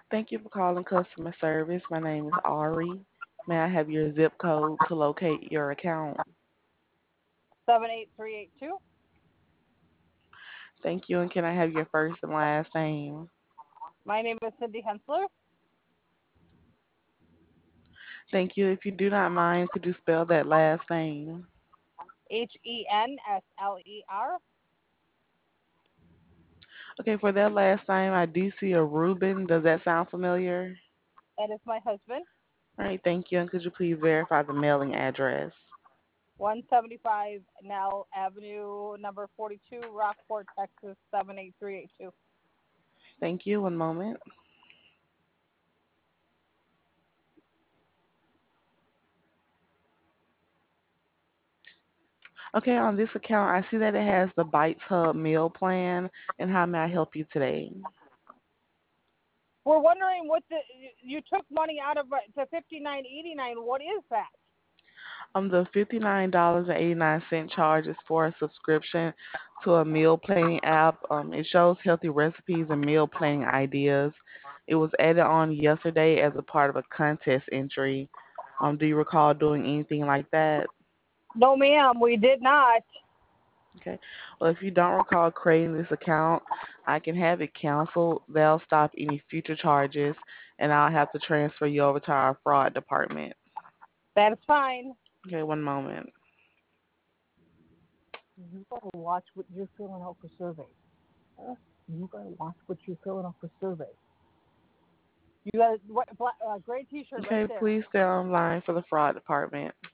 Thank you for calling customer service. My name is Ari. May I have your zip code to locate your account? 78382. Thank you, and can I have your first and last name? My name is Cindy Hensler. Thank you. If you do not mind, could you spell that last name? Hensler. Okay, for that last name, I do see a Ruben. Does that sound familiar? That is my husband. All right, thank you. And could you please verify the mailing address? 175 Nell Avenue, number 42, Rockport, Texas 78382. Thank you. One moment. Okay, on this account, I see that it has the Bites Hub meal plan. And how may I help you today? We're wondering what you took money out of the 59.89. What is that? The $59.89 charge is for a subscription to a meal planning app. It shows healthy recipes and meal planning ideas. It was added on yesterday as a part of a contest entry. Do you recall doing anything like that? No, ma'am, we did not. Okay. Well, if you don't recall creating this account, I can have it canceled. They'll stop any future charges, and I'll have to transfer you over to our fraud department. That is fine. Okay, one moment. You gotta watch what you're filling out for surveys. Huh? You gotta watch what you're filling out for surveys. You got a gray T-shirt right Okay, there. please stay online for the fraud department.